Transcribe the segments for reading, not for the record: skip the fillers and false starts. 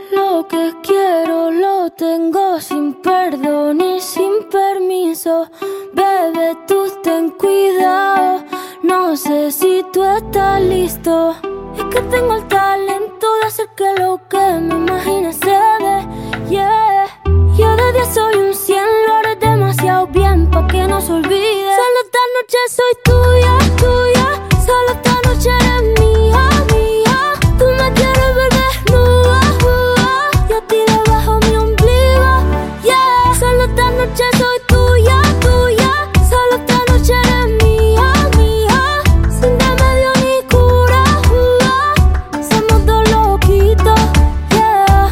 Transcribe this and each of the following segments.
Lo que quiero lo tengo sin perdón y sin permiso. Bebé, tú ten cuidado, no sé si tú estás listo. Es que tengo el talento de hacer que lo que me imagine se dé, yeah. Yo de 10 soy un 100, lo haré demasiado bien pa' que no se olvide. Solo esta noche soy tuya, tuya. Solo esta noche eres mía, mía. Tú me quieres ver desnuda, y a ti debajo mi ombligo, yeah. Solo esta noche soy tuya, tuya. Solo esta noche eres mía, mía. Sin remedio ni cura, somos dos loquitos, yeah.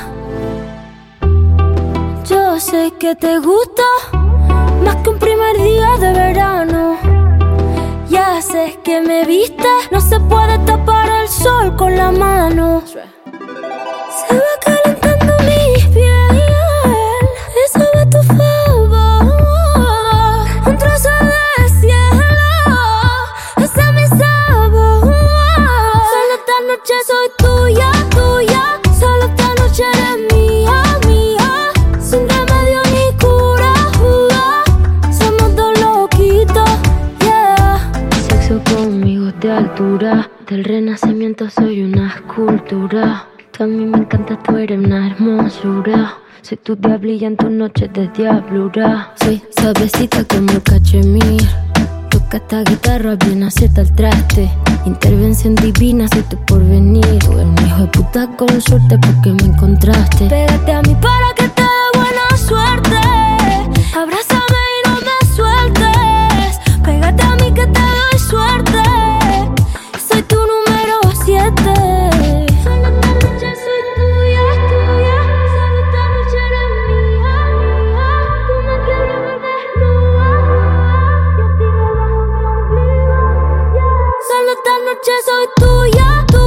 Yo sé que te gusta más que un primer día de verano. Ya sé que me viste, no se puede tapar el sol con la mano. Se va calentando mi piel, eso va a tu favor. Un trozo de cielo, ese es mi sabor. Solo esta noche soy tuya, tuya. Solo esta noche eres mía, mía. Sin remedio ni cura, somos dos loquitos, yeah. Sexo conmigo de altura, del renacimiento soy una escultura. Tú a mí me encanta, tú eres una hermosura. Soy tu diablilla en tus noches de diablura. Soy suavecita como el cachemir. Toca esta guitarra, bien acierta el traste. Intervención divina, soy tu porvenir. Tú eres un hijo de puta con suerte porque me encontraste. Pégate a mí para que te dé buena suerte. Abrázame y no me sueltes. Pégate a mí que te doy suerte. Soy tu número 7. Solo esta noche soy tuya, tuya. Solo esta noche eres mía, mía. Tú me quieres ver desnuda, y a ti debajo mi ombligo, yeah. Solo esta noche soy tuya, tuya.